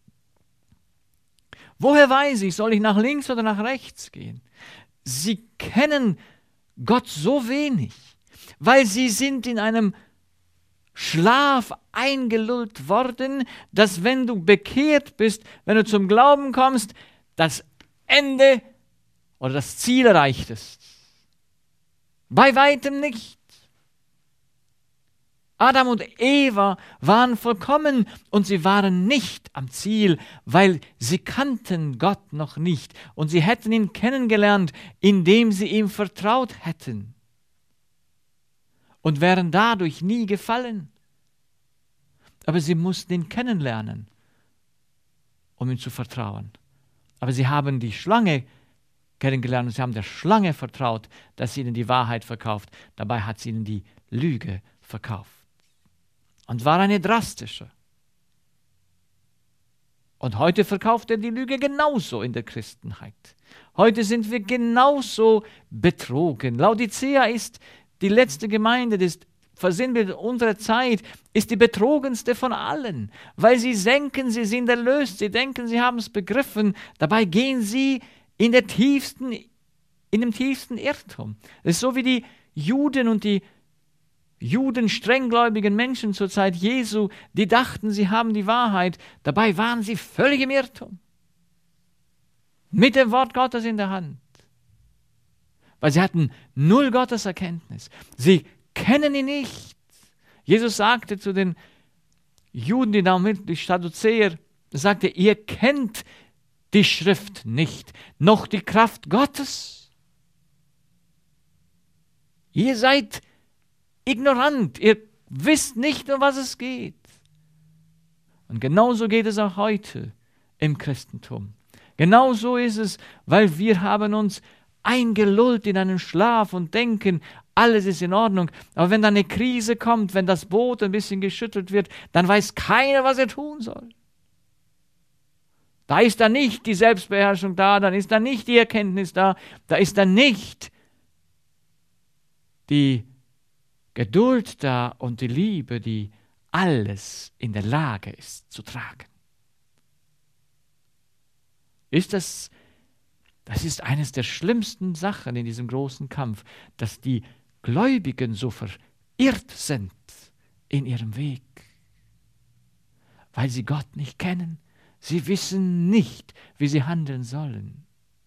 Woher weiß ich, soll ich nach links oder nach rechts gehen? Sie kennen Gott so wenig, weil sie sind in einem Schlaf eingelullt worden, dass wenn du bekehrt bist, wenn du zum Glauben kommst, das Ende oder das Ziel erreicht ist. Bei weitem nicht. Adam und Eva waren vollkommen und sie waren nicht am Ziel, weil sie kannten Gott noch nicht und sie hätten ihn kennengelernt, indem sie ihm vertraut hätten und wären dadurch nie gefallen. Aber sie mussten ihn kennenlernen, um ihm zu vertrauen. Aber sie haben die Schlange kennengelernt und sie haben der Schlange vertraut, dass sie ihnen die Wahrheit verkauft. Dabei hat sie ihnen die Lüge verkauft. Und war eine drastische. Und heute verkauft er die Lüge genauso in der Christenheit. Heute sind wir genauso betrogen. Laodicea ist die letzte Gemeinde, das Versinnbild unserer Zeit, ist die betrogenste von allen, weil sie denken, sie sind erlöst, sie denken, sie haben es begriffen. Dabei gehen sie in der tiefsten in dem tiefsten Irrtum. Es ist so wie die Juden und die Juden, strenggläubigen Menschen zur Zeit Jesu, die dachten, sie haben die Wahrheit. Dabei waren sie völlig im Irrtum. Mit dem Wort Gottes in der Hand. Weil sie hatten null Gotteserkenntnis. Sie kennen ihn nicht. Jesus sagte zu den Juden, die damit, die Sadduzäer, er sagte, ihr kennt die Schrift nicht, noch die Kraft Gottes. Ihr seid ignorant, ihr wisst nicht, um was es geht. Und genauso geht es auch heute im Christentum. Genauso ist es, weil wir haben uns eingelullt in einen Schlaf und denken, alles ist in Ordnung. Aber wenn dann eine Krise kommt, wenn das Boot ein bisschen geschüttelt wird, dann weiß keiner, was er tun soll. Da ist dann nicht die Selbstbeherrschung da, dann ist dann nicht die Erkenntnis da, da ist dann nicht die Geduld da und die Liebe, die alles in der Lage ist zu tragen. Ist das, das ist eines der schlimmsten Sachen in diesem großen Kampf, dass die Gläubigen so verirrt sind in ihrem Weg, weil sie Gott nicht kennen. Sie wissen nicht, wie sie handeln sollen.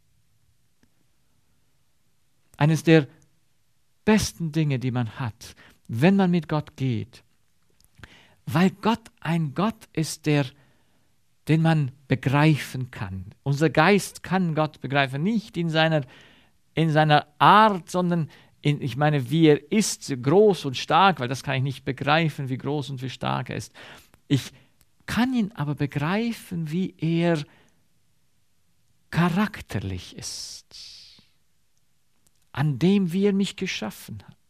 Eines der besten Dinge, die man hat, wenn man mit Gott geht, weil Gott ein Gott ist, der, den man begreifen kann. Unser Geist kann Gott begreifen, nicht in seiner, in seiner Art, sondern in, ich meine, wie er ist, groß und stark, weil das kann ich nicht begreifen, wie groß und wie stark er ist. Ich kann ihn aber begreifen, wie er charakterlich ist, an dem, wie er mich geschaffen hat.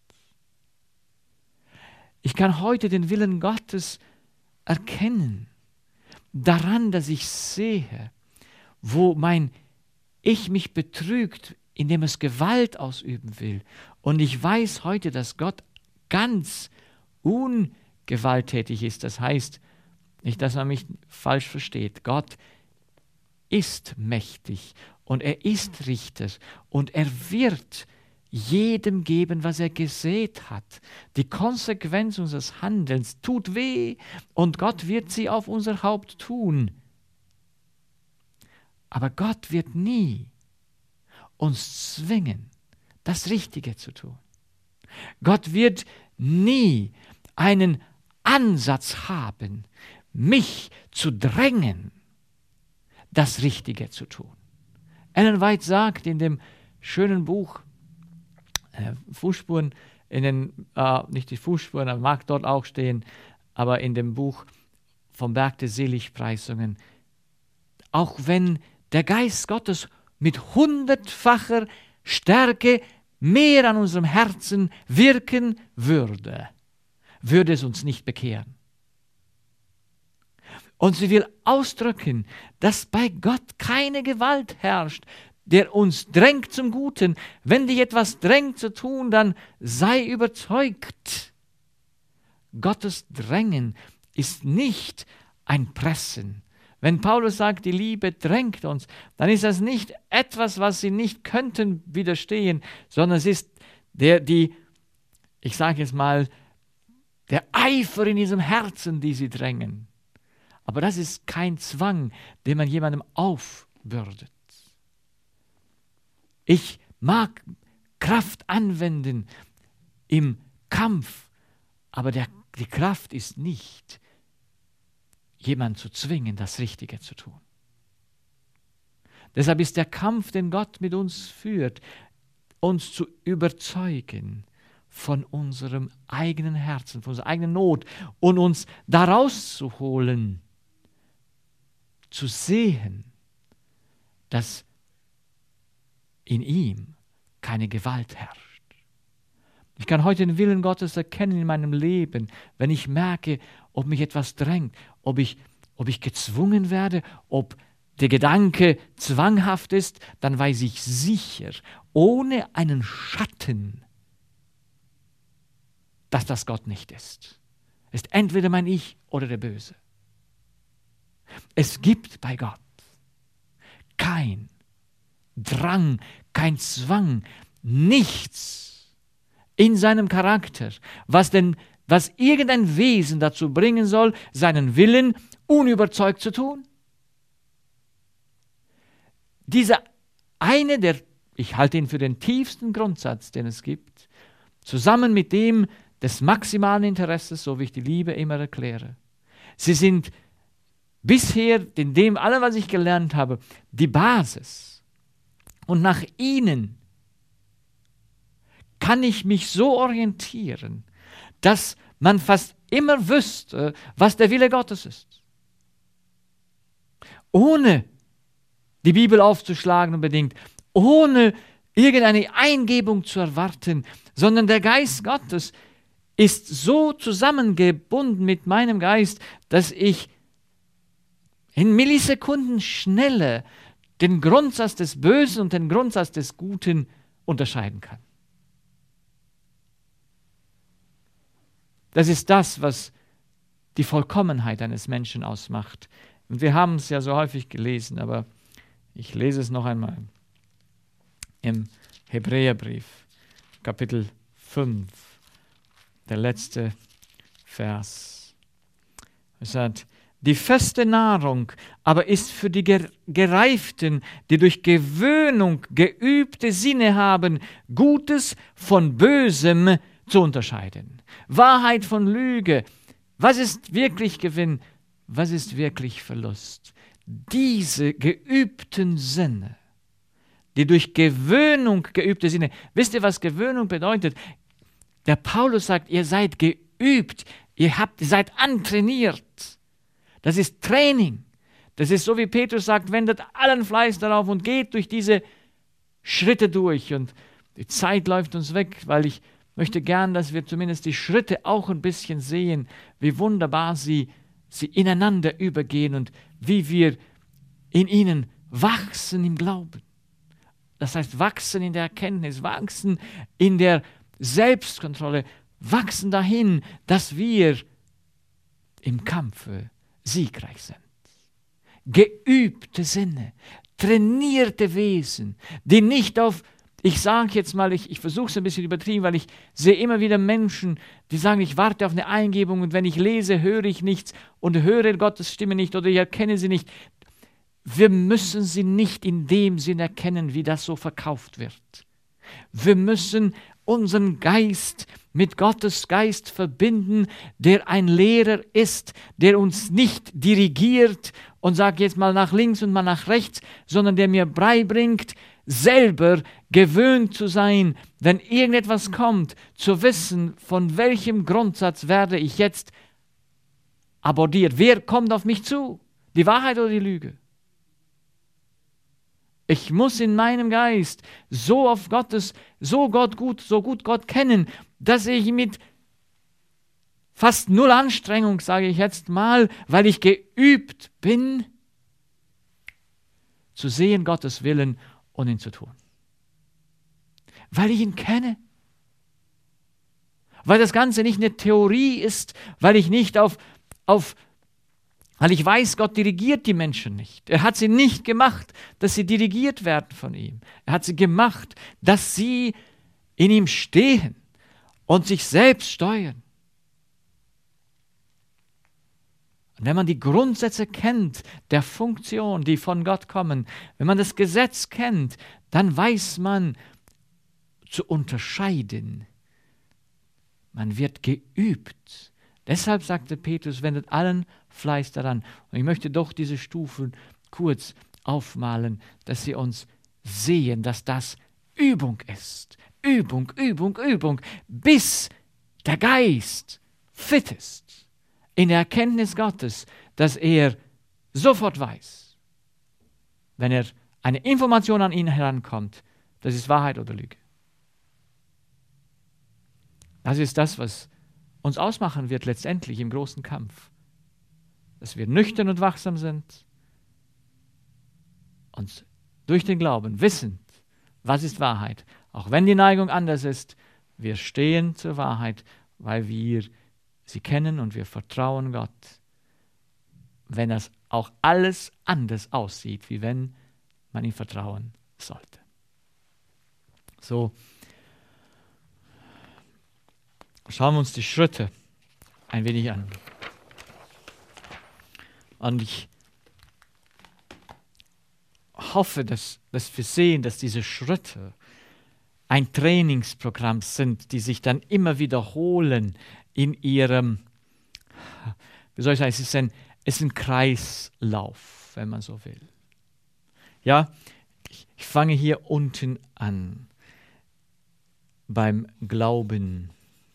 Ich kann heute den Willen Gottes erkennen, daran, dass ich sehe, wo mein Ich mich betrügt, indem es Gewalt ausüben will. Und ich weiß heute, dass Gott ganz ungewalttätig ist. Das heißt, nicht, dass man mich falsch versteht. Gott ist mächtig und er ist Richter und er wird jedem geben, was er gesät hat. Die Konsequenz unseres Handelns tut weh und Gott wird sie auf unser Haupt tun. Aber Gott wird nie uns zwingen, das Richtige zu tun. Gott wird nie einen Ansatz haben, mich zu drängen, das Richtige zu tun. Ellen White sagt in dem schönen Buch äh, Fußspuren, in den, äh, nicht die Fußspuren, aber mag dort auch stehen, aber in dem Buch vom Berg der Seligpreisungen, auch wenn der Geist Gottes mit hundertfacher Stärke mehr an unserem Herzen wirken würde, würde es uns nicht bekehren. Und sie will ausdrücken, dass bei Gott keine Gewalt herrscht, der uns drängt zum Guten. Wenn dich etwas drängt zu tun, dann sei überzeugt. Gottes Drängen ist nicht ein Pressen. Wenn Paulus sagt, die Liebe drängt uns, dann ist das nicht etwas, was sie nicht könnten widerstehen, sondern es ist der, die, ich sage jetzt mal, der Eifer in diesem Herzen, die sie drängen. Aber das ist kein Zwang, den man jemandem aufbürdet. Ich mag Kraft anwenden im Kampf, aber der, die Kraft ist nicht, jemanden zu zwingen, das Richtige zu tun. Deshalb ist der Kampf, den Gott mit uns führt, uns zu überzeugen von unserem eigenen Herzen, von unserer eigenen Not und uns daraus zu holen, zu sehen, dass in ihm keine Gewalt herrscht. Ich kann heute den Willen Gottes erkennen in meinem Leben, wenn ich merke, ob mich etwas drängt, ob ich, ob ich gezwungen werde, ob der Gedanke zwanghaft ist, dann weiß ich sicher, ohne einen Schatten, dass das Gott nicht ist. Es ist entweder mein Ich oder der Böse. Es gibt bei Gott kein Drang, kein Zwang, nichts in seinem Charakter, was denn, was irgendein Wesen dazu bringen soll, seinen Willen unüberzeugt zu tun. Dieser eine, der, ich halte ihn für den tiefsten Grundsatz, den es gibt, zusammen mit dem des maximalen Interesses, so wie ich die Liebe immer erkläre. Sie sind bisher, in dem allem, was ich gelernt habe, die Basis. Und nach ihnen kann ich mich so orientieren, dass man fast immer wüsste, was der Wille Gottes ist. Ohne die Bibel aufzuschlagen unbedingt, ohne irgendeine Eingebung zu erwarten, sondern der Geist Gottes ist so zusammengebunden mit meinem Geist, dass ich in Millisekunden Schnelle den Grundsatz des Bösen und den Grundsatz des Guten unterscheiden kann. Das ist das, was die Vollkommenheit eines Menschen ausmacht. Und wir haben es ja so häufig gelesen, aber ich lese es noch einmal. Im Hebräerbrief, Kapitel fünf, der letzte Vers. Es sagt, die feste Nahrung aber ist für die Gereiften, die durch Gewöhnung geübte Sinne haben, Gutes von Bösem zu unterscheiden. Wahrheit von Lüge. Was ist wirklich Gewinn? Was ist wirklich Verlust? Diese geübten Sinne, die durch Gewöhnung geübte Sinne. Wisst ihr, was Gewöhnung bedeutet? Der Paulus sagt, ihr seid geübt, ihr habt, ihr seid antrainiert. Das ist Training. Das ist so, wie Petrus sagt, wendet allen Fleiß darauf und geht durch diese Schritte durch. Und die Zeit läuft uns weg, weil ich möchte gern, dass wir zumindest die Schritte auch ein bisschen sehen, wie wunderbar sie, sie ineinander übergehen und wie wir in ihnen wachsen im Glauben. Das heißt, wachsen in der Erkenntnis, wachsen in der Selbstkontrolle, wachsen dahin, dass wir im Kampfe siegreich sind. Geübte Sinne, trainierte Wesen, die nicht auf, ich sage jetzt mal, ich, ich versuche es ein bisschen übertrieben, weil ich sehe immer wieder Menschen, die sagen, ich warte auf eine Eingebung und wenn ich lese, höre ich nichts und höre Gottes Stimme nicht oder ich erkenne sie nicht. Wir müssen sie nicht in dem Sinn erkennen, wie das so verkauft wird. Wir müssen unseren Geist mit Gottes Geist verbinden, der ein Lehrer ist, der uns nicht dirigiert und sagt jetzt mal nach links und mal nach rechts, sondern der mir beibringt, selber gewöhnt zu sein, wenn irgendetwas kommt, zu wissen, von welchem Grundsatz werde ich jetzt abordiert. Wer kommt auf mich zu? Die Wahrheit oder die Lüge? Ich muss in meinem Geist so auf Gottes, so Gott gut, so gut Gott kennen, dass ich mit fast null Anstrengung, sage ich jetzt mal, weil ich geübt bin, zu sehen Gottes Willen und ihn zu tun. Weil ich ihn kenne. Weil das Ganze nicht eine Theorie ist, weil ich nicht auf, auf Weil ich weiß, Gott dirigiert die Menschen nicht. Er hat sie nicht gemacht, dass sie dirigiert werden von ihm. Er hat sie gemacht, dass sie in ihm stehen und sich selbst steuern. Und wenn man die Grundsätze kennt der Funktion, die von Gott kommen, wenn man das Gesetz kennt, dann weiß man zu unterscheiden. Man wird geübt. Deshalb sagte Petrus, wendet allen Fleiß daran. Und ich möchte doch diese Stufen kurz aufmalen, dass sie uns sehen, dass das Übung ist. Übung, Übung, Übung, bis der Geist fit ist in der Erkenntnis Gottes, dass er sofort weiß, wenn er eine Information an ihn herankommt, das ist Wahrheit oder Lüge. Das ist das, was uns ausmachen wird letztendlich im großen Kampf. Dass wir nüchtern und wachsam sind und durch den Glauben wissend, was ist Wahrheit. Auch wenn die Neigung anders ist, wir stehen zur Wahrheit, weil wir sie kennen und wir vertrauen Gott. Wenn das auch alles anders aussieht, wie wenn man ihm vertrauen sollte. So schauen wir uns die Schritte ein wenig an. Und ich hoffe, dass, dass wir sehen, dass diese Schritte ein Trainingsprogramm sind, die sich dann immer wiederholen in ihrem, wie soll ich sagen, es ist ein, es ist ein Kreislauf, wenn man so will. Ja, ich, ich fange hier unten an, beim Glauben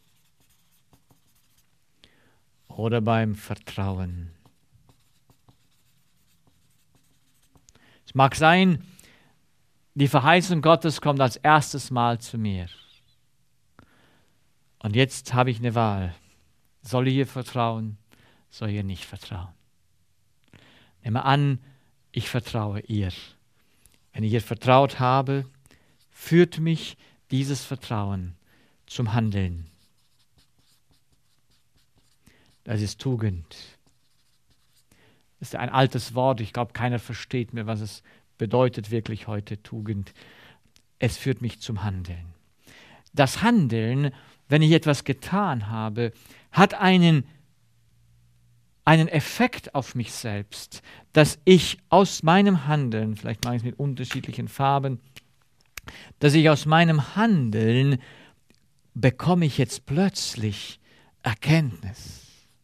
oder beim Vertrauen. Es mag sein, die Verheißung Gottes kommt als erstes Mal zu mir. Und jetzt habe ich eine Wahl. Soll ich ihr vertrauen? Soll ich ihr nicht vertrauen? Nehme an, ich vertraue ihr. Wenn ich ihr vertraut habe, führt mich dieses Vertrauen zum Handeln. Das ist Tugend. Das ist ein altes Wort. Ich glaube, keiner versteht mehr, was es bedeutet wirklich heute, Tugend. Es führt mich zum Handeln. Das Handeln, wenn ich etwas getan habe, hat einen, einen Effekt auf mich selbst, dass ich aus meinem Handeln, vielleicht mache ich es mit unterschiedlichen Farben, dass ich aus meinem Handeln bekomme ich jetzt plötzlich Erkenntnis.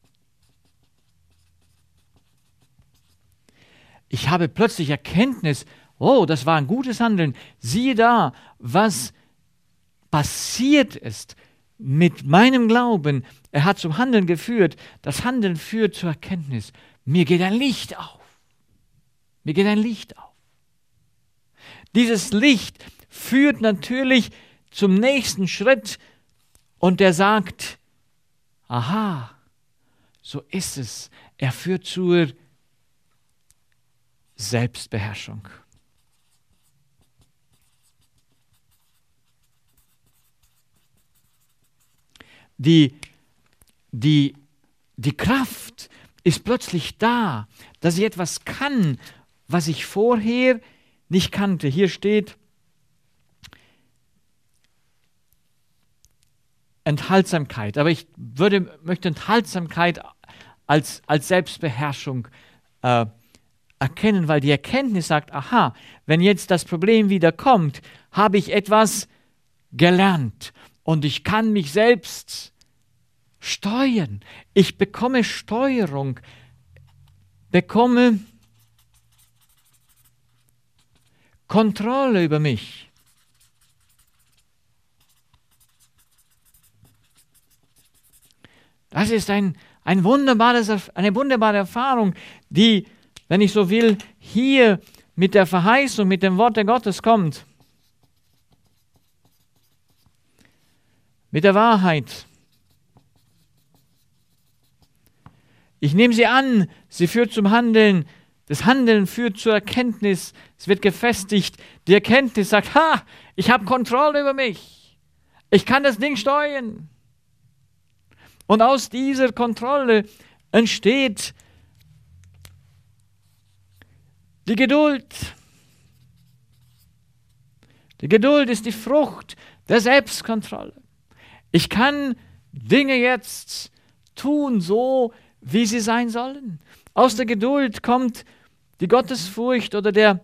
Ich habe plötzlich Erkenntnis, oh, das war ein gutes Handeln. Siehe da, was passiert ist mit meinem Glauben. Er hat zum Handeln geführt. Das Handeln führt zur Erkenntnis. Mir geht ein Licht auf. Mir geht ein Licht auf. Dieses Licht führt natürlich zum nächsten Schritt und der sagt, aha, so ist es. Er führt zur Selbstbeherrschung. Die, die, die Kraft ist plötzlich da, dass ich etwas kann, was ich vorher nicht kannte. Hier steht Enthaltsamkeit, aber ich würde, möchte Enthaltsamkeit als, als Selbstbeherrschung äh, erkennen, weil die Erkenntnis sagt, aha, wenn jetzt das Problem wieder kommt, habe ich etwas gelernt und ich kann mich selbst steuern. Ich bekomme Steuerung, bekomme Kontrolle über mich. Das ist ein, ein wunderbares, eine wunderbare Erfahrung, die, wenn ich so will, hier mit der Verheißung, mit dem Wort Gottes kommt. Mit der Wahrheit. Ich nehme sie an, sie führt zum Handeln. Das Handeln führt zur Erkenntnis. Es wird gefestigt. Die Erkenntnis sagt, ha, ich habe Kontrolle über mich. Ich kann das Ding steuern. Und aus dieser Kontrolle entsteht die Geduld. Die Geduld ist die Frucht der Selbstkontrolle. Ich kann Dinge jetzt tun, so wie sie sein sollen. Aus der Geduld kommt die Gottesfurcht oder der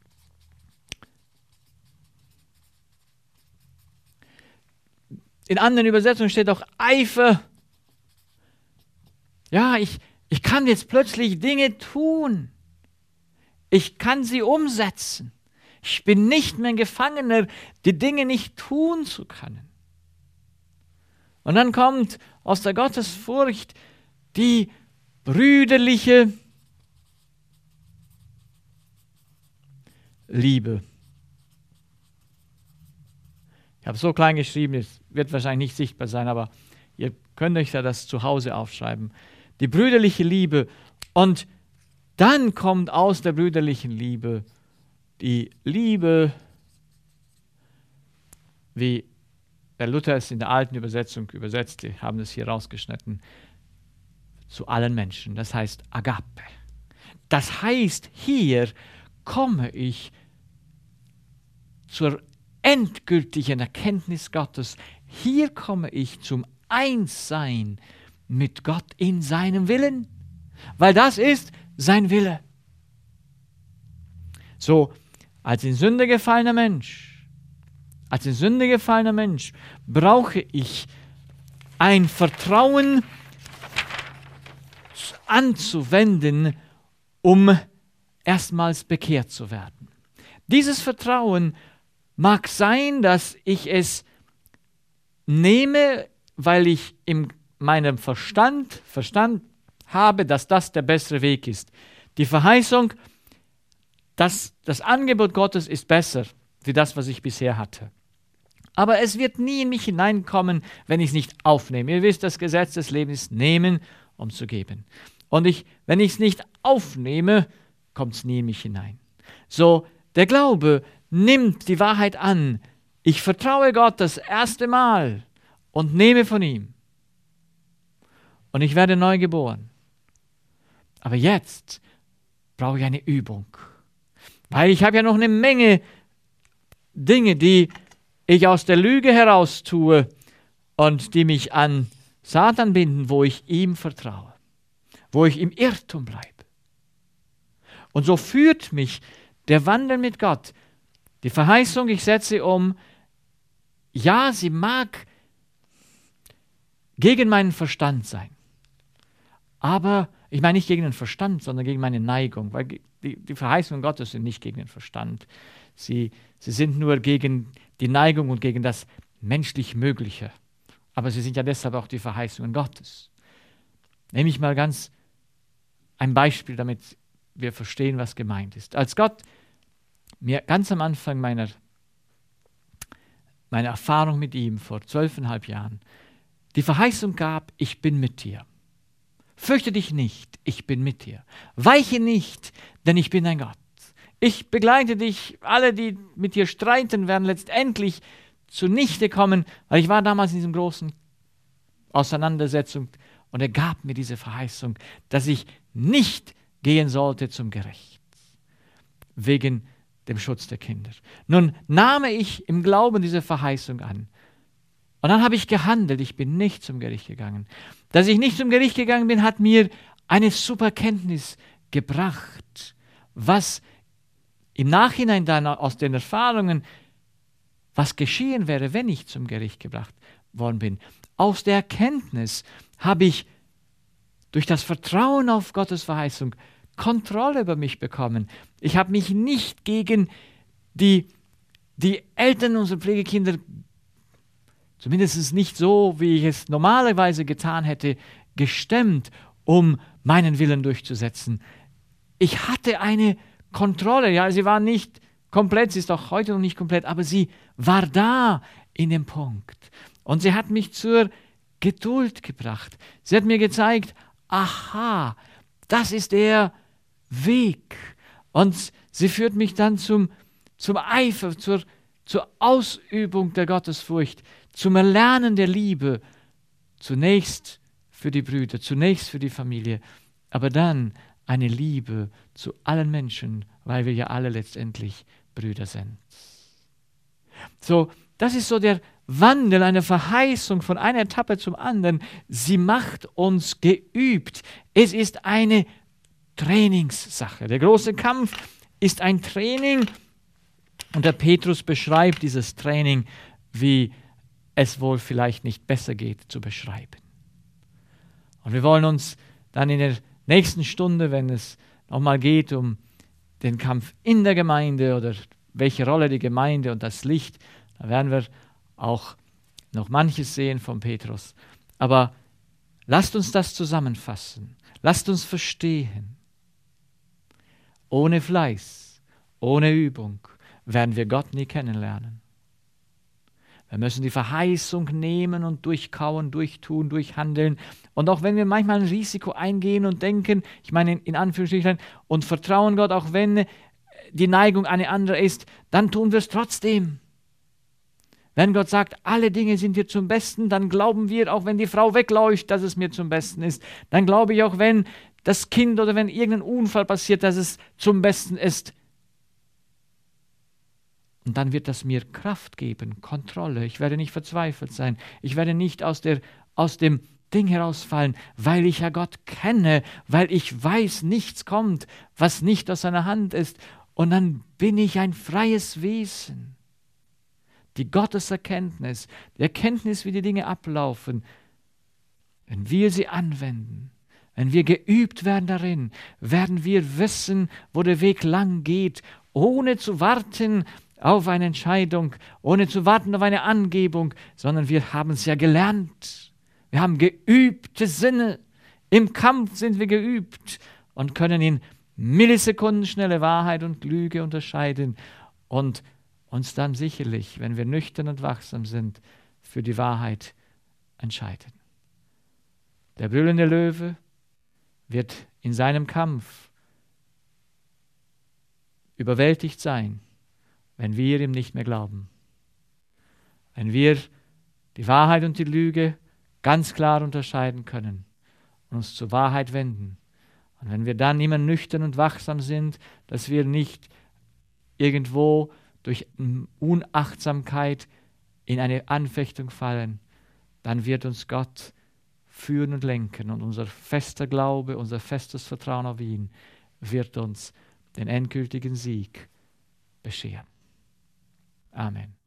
in anderen Übersetzungen steht auch Eifer. Ja, ich, ich kann jetzt plötzlich Dinge tun. Ich kann sie umsetzen. Ich bin nicht mehr ein Gefangener, die Dinge nicht tun zu können. Und dann kommt aus der Gottesfurcht die brüderliche Liebe. Ich habe so klein geschrieben, es wird wahrscheinlich nicht sichtbar sein, aber ihr könnt euch ja das zu Hause aufschreiben. Die brüderliche Liebe. Und dann kommt aus der brüderlichen Liebe die Liebe, wie der Luther es in der alten Übersetzung übersetzt, die haben es hier rausgeschnitten, zu allen Menschen. Das heißt Agape. Das heißt, hier komme ich zur endgültigen Erkenntnis Gottes. Hier komme ich zum Einssein mit Gott in seinem Willen, weil das ist sein Wille. So, als in Sünde gefallener Mensch, als in Sünde gefallener Mensch, brauche ich ein Vertrauen anzuwenden, um erstmals bekehrt zu werden. Dieses Vertrauen mag sein, dass ich es nehme, weil ich in meinem Verstand Verstand habe, dass das der bessere Weg ist. Die Verheißung, dass das Angebot Gottes ist besser wie das, was ich bisher hatte. Aber es wird nie in mich hineinkommen, wenn ich es nicht aufnehme. Ihr wisst, das Gesetz des Lebens ist nehmen, um zu geben. Und ich, wenn ich es nicht aufnehme, kommt es nie in mich hinein. So, der Glaube nimmt die Wahrheit an. Ich vertraue Gott das erste Mal und nehme von ihm. Und ich werde neu geboren. Aber jetzt brauche ich eine Übung. Weil ich habe ja noch eine Menge Dinge, die ich aus der Lüge heraus tue und die mich an Satan binden, wo ich ihm vertraue. Wo ich im Irrtum bleibe. Und so führt mich der Wandel mit Gott. Die Verheißung, ich setze um, ja, sie mag gegen meinen Verstand sein. Aber, ich meine nicht gegen den Verstand, sondern gegen meine Neigung. Weil die, die Verheißungen Gottes sind nicht gegen den Verstand. Sie, sie sind nur gegen die Neigung und gegen das menschlich Mögliche. Aber sie sind ja deshalb auch die Verheißungen Gottes. Nehme ich mal ganz ein Beispiel, damit wir verstehen, was gemeint ist. Als Gott mir ganz am Anfang meiner, meiner Erfahrung mit ihm vor zwölfeinhalb Jahren die Verheißung gab, ich bin mit dir. Fürchte dich nicht, ich bin mit dir. Weiche nicht, denn ich bin dein Gott. Ich begleite dich, alle, die mit dir streiten, werden letztendlich zunichte kommen, weil ich war damals in diesem großen Auseinandersetzung und er gab mir diese Verheißung, dass ich nicht gehen sollte zum Gericht, wegen dem Schutz der Kinder. Nun nahm ich im Glauben diese Verheißung an. Und dann habe ich gehandelt, ich bin nicht zum Gericht gegangen. Dass ich nicht zum Gericht gegangen bin, hat mir eine super Kenntnis gebracht, was im Nachhinein dann aus den Erfahrungen, was geschehen wäre, wenn ich zum Gericht gebracht worden bin. Aus der Erkenntnis habe ich durch das Vertrauen auf Gottes Verheißung Kontrolle über mich bekommen. Ich habe mich nicht gegen die, die Eltern unserer Pflegekinder, zumindest nicht so, wie ich es normalerweise getan hätte, gestemmt, um meinen Willen durchzusetzen. Ich hatte eine Kontrolle, ja, sie war nicht komplett, sie ist auch heute noch nicht komplett, aber sie war da in dem Punkt. Und sie hat mich zur Geduld gebracht. Sie hat mir gezeigt, aha, das ist der Weg. Und sie führt mich dann zum, zum Eifer, zur, zur Ausübung der Gottesfurcht, zum Erlernen der Liebe, zunächst für die Brüder, zunächst für die Familie, aber dann eine Liebe zu allen Menschen, weil wir ja alle letztendlich Brüder sind. So, das ist so der Wandel, eine Verheißung von einer Etappe zum anderen. Sie macht uns geübt. Es ist eine Trainingssache. Der große Kampf ist ein Training und der Petrus beschreibt dieses Training, wie es wohl vielleicht nicht besser geht zu beschreiben. Und wir wollen uns dann in der nächsten Stunde, wenn es nochmal geht um den Kampf in der Gemeinde oder welche Rolle die Gemeinde und das Licht, da werden wir auch noch manches sehen von Petrus. Aber lasst uns das zusammenfassen. Lasst uns verstehen. Ohne Fleiß, ohne Übung werden wir Gott nie kennenlernen. Wir müssen die Verheißung nehmen und durchkauen, durchtun, durchhandeln. Und auch wenn wir manchmal ein Risiko eingehen und denken, ich meine in Anführungsstrichen, und vertrauen Gott, auch wenn die Neigung eine andere ist, dann tun wir es trotzdem. Wenn Gott sagt, alle Dinge sind dir zum Besten, dann glauben wir, auch wenn die Frau wegläuft, dass es mir zum Besten ist. Dann glaube ich auch, wenn das Kind oder wenn irgendein Unfall passiert, dass es zum Besten ist. Und dann wird das mir Kraft geben, Kontrolle. Ich werde nicht verzweifelt sein. Ich werde nicht aus, der, aus dem Ding herausfallen, weil ich ja Gott kenne, weil ich weiß, nichts kommt, was nicht aus seiner Hand ist. Und dann bin ich ein freies Wesen. Die Gotteserkenntnis, die Erkenntnis, wie die Dinge ablaufen, wenn wir sie anwenden, wenn wir geübt werden darin, werden wir wissen, wo der Weg lang geht, ohne zu warten auf eine Entscheidung, ohne zu warten auf eine Angebung, sondern wir haben es ja gelernt. Wir haben geübte Sinne. Im Kampf sind wir geübt und können in Millisekunden schnelle Wahrheit und Lüge unterscheiden und uns dann sicherlich, wenn wir nüchtern und wachsam sind, für die Wahrheit entscheiden. Der brüllende Löwe wird in seinem Kampf überwältigt sein, wenn wir ihm nicht mehr glauben. Wenn wir die Wahrheit und die Lüge ganz klar unterscheiden können und uns zur Wahrheit wenden. Und wenn wir dann immer nüchtern und wachsam sind, dass wir nicht irgendwo durch Unachtsamkeit in eine Anfechtung fallen, dann wird uns Gott führen und lenken und unser fester Glaube, unser festes Vertrauen auf ihn wird uns den endgültigen Sieg bescheren. Amen.